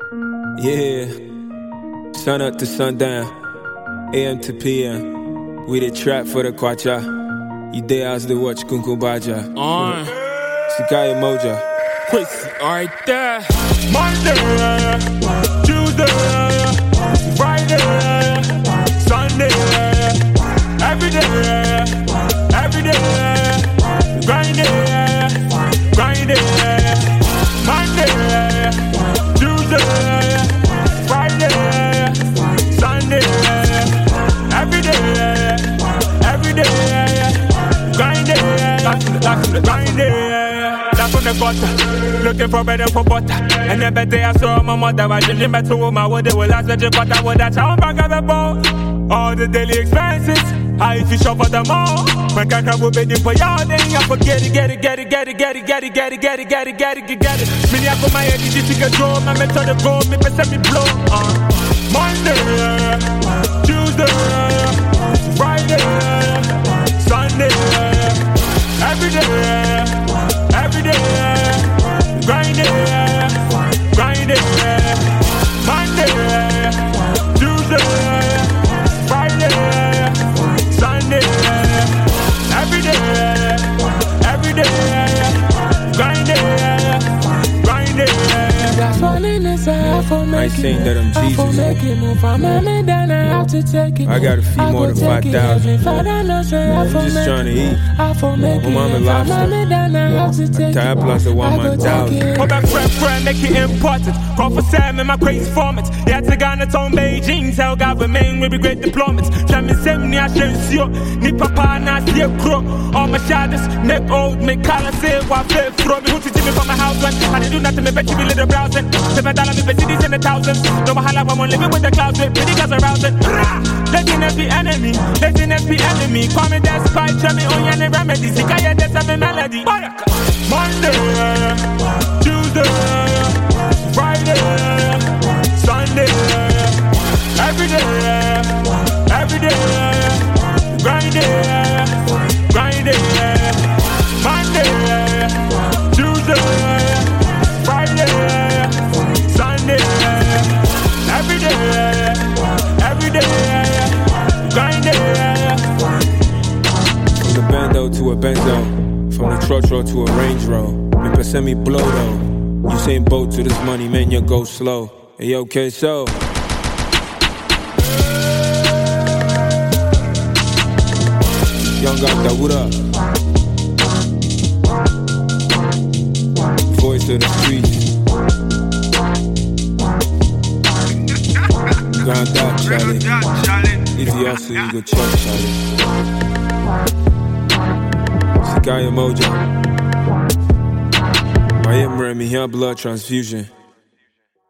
Yeah, sun up to sundown, AM to PM. We the trap for the kwacha. Ideas de watch kunkubaja. Sikaya moja. Quincy, alright there. Monday, Tuesday, Friday, Sunday, every day, grinding. Monday, Tuesday, Friday, Sunday, every day, grinding. That's from the gutter, looking for better for butter. And then better I saw my mother, I didn't better with my water. Well, I said you got that with that town back of the ball. All the daily expenses, I fish up for them all. When I will be for y'all, then I forget it. Many I put my head in the ticket draw, my mentor the goal, me percent me blow. Monday, Tuesday, Friday, Sunday, every day, grinding. Monday, Tuesday, Friday, Sunday, every day, grinding. I ain't saying that I'm Jesus. I got a few more than 5,000. I'm just trying to eat. My mama lobster. Tie plus a 1,000. My back friend, make it important. Call for Sam in my crazy formats. Yeah, to Ghana, town Beijing. Tell God remain with great diplomats. Flamin' Semni, I should see you. Ni papa, na see a crook. All my shadows, neck old, make color say, what flip throw me. Who to me from my house when I didn't do nothing, me bet you be little browsing. $7 me bet cities in the thousands. No mahala, I'm living with the clouds with pretty girls around it. Laziness be enemy. Call me that spy, tell me on your remedy. See, I hear that's a melody. Monday, Tuesday, Friday, Sunday, every day, grinding. Monday, Tuesday, Friday, Sunday, every day, grinding. From the bando to a benzo, from the trotro to a Range Rover. Me percent me blow though. You saying boat to this money, man, you go slow. Hey, okay, so Young Gata, what up? Voice of the streets. Grind out, Charlie. Easy also, you go check, Charlie. Sikaya Moja. I am Remy, here blood transfusion.